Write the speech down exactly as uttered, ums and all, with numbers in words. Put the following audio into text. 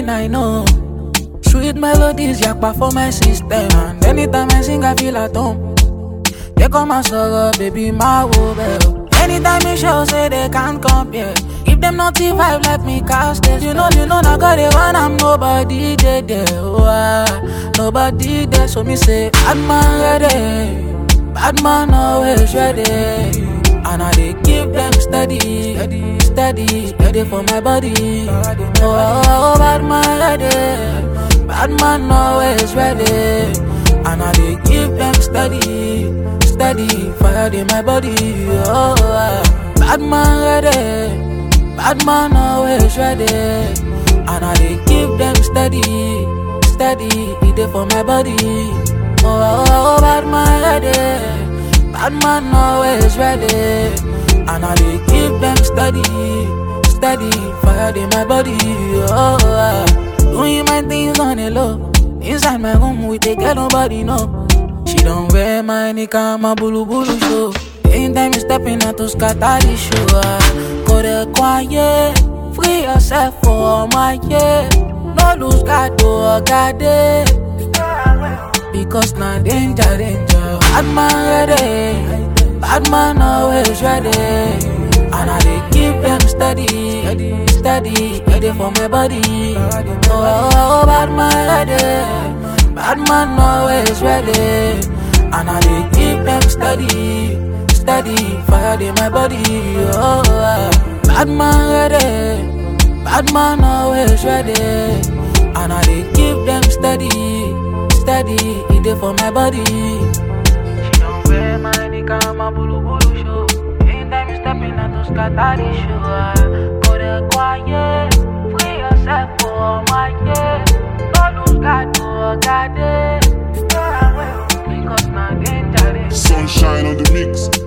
and I know. Sweet melodies, yakpa for my system. And anytime I sing, I feel at home. They come and sorrow, baby, my woe. Anytime you show, say they can't compare. Give them naughty vibe, let me cast it. You know, you know, I got it when I'm nobody there, there. Oh, ah, nobody there, so me say, bad man ready, bad man always ready. And I they give them steady, steady, steady, steady for my body. Oh, oh, oh, bad man ready, bad man always ready. And I they give them steady, steady, fire in my body. Oh, ah, bad man ready, bad man always ready. And I they give them steady, steady, it for my body. Oh, oh, oh, bad man ready, bad man always ready. And I they give them steady, steady, fire in my body. Oh, ah, doing my things on the low. Inside my room, we take care, nobody know. She don't wear my nika, my bulu bulu show. Anytime you stepping out to scatter the show. Go there quiet, free yourself for my year. No lose God to God day. Because now danger, danger. Bad man ready, bad man always ready. And I they keep them steady, steady, ready for my body. Oh, oh, oh, bad man ready, bad man always ready. And I they keep them steady, steady, fire in my body. Oh, oh, bad man ready, bad man always ready. And I they keep them steady, steady, it for my body. She don't wear my nika, my bulu bulu show. Anytime you stepping out to scatter the show. Go there quiet, free yourself for my year. No lose God to God day. Because now danger. Sunshine on the mix.